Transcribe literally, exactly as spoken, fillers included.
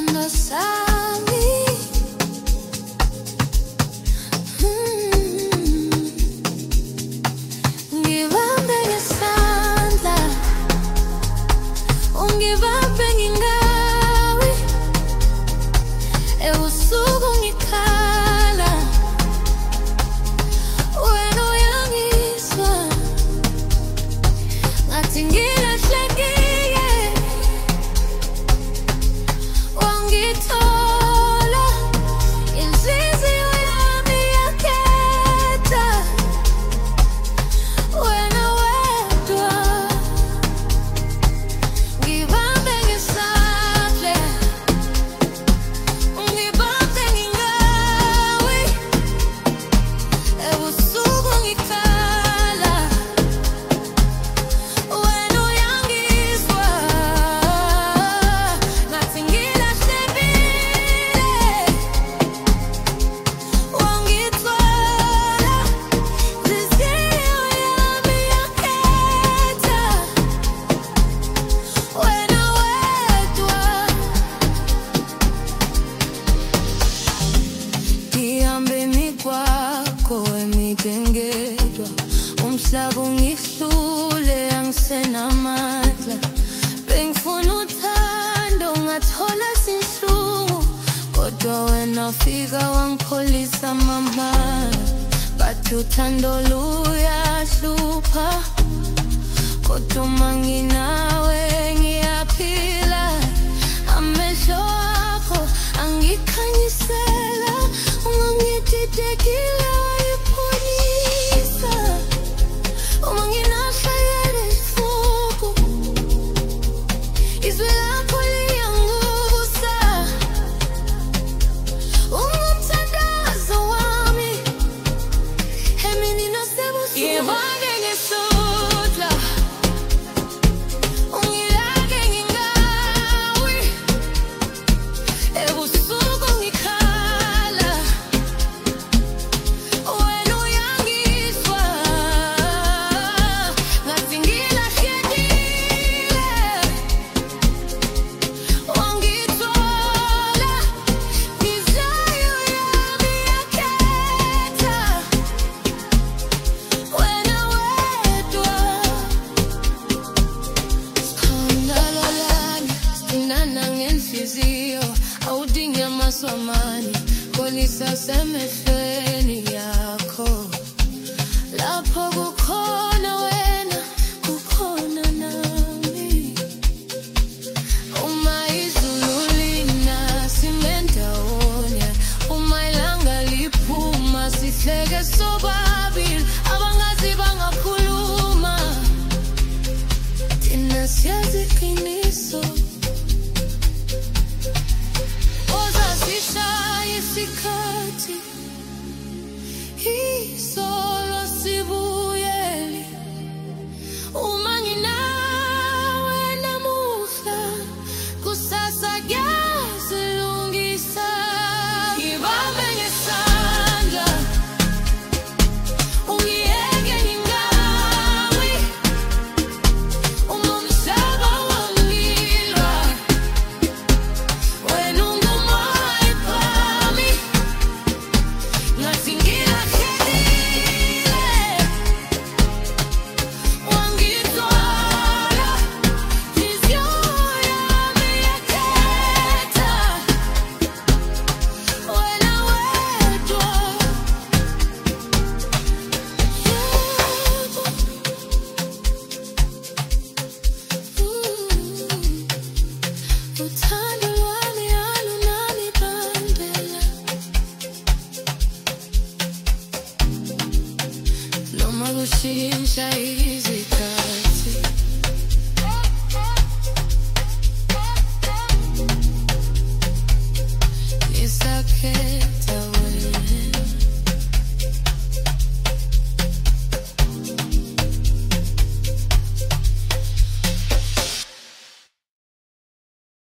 isithandwa sami. Ngibambe ngesandla, ungibambe ngingawi, ebusuku ngikhala, wena uyangizwa, ngathi ngilahlekile, wangithola, inhliziyo yami yakhetha wena wedwa. Ngibambe ngesandla, ungibambe ngingawi, ebusuku ngikhala, wena uyangizwa, ngathi ngilahlekile, wangithola, inhliziyo yami yakhetha wena wedwa. Ngihambeni kwakho emidengedwa, umhlaba ungihlule angisenamandla. Bengifuna uthando ngathola sinhlungu, kodwa wena ufika wangipholisa mama. Bathi uthando luyahlupha, kodwa uma nginawe ngiyaphila. Amehlo akho angikhanyisela, ungangididekile wayipholisa. Uma nginahlekele isifuba, izwi lakho liyangusa. Ungumthandazo wami, emini nasebusuku. Ngibambe ngesandla, ungilake ngingawi, ebusuku ngikhala, wena uyangizwa, ngathi ngilahlekile, wangithola, inhliziyo yami yakhetha wena wedwa. Sikhandala lami, sinana ngenhliziyo, awudingi amasu amani, kholisa semehlweni yakho. Lapho kukhona wena, kukhona nami. Uma izulu lina sime ndawonye, uma ilanga liphuma sihleke sobabili. Abangazi bangakhuluma, thina siyazi iqiniso. Ozasishaya isikhathi, izolo sibuyele. Uma nginawe namuhla, kusasa kuyazilungisa. Ngibambe ngesandla, ungiyeke ngingawi, uma umhlaba wangilwa, wena ungumoya wami, ngathi ngilahlekile, wangithola, inhliziyo yami yakhetha wena wedwa. Yebo, uthando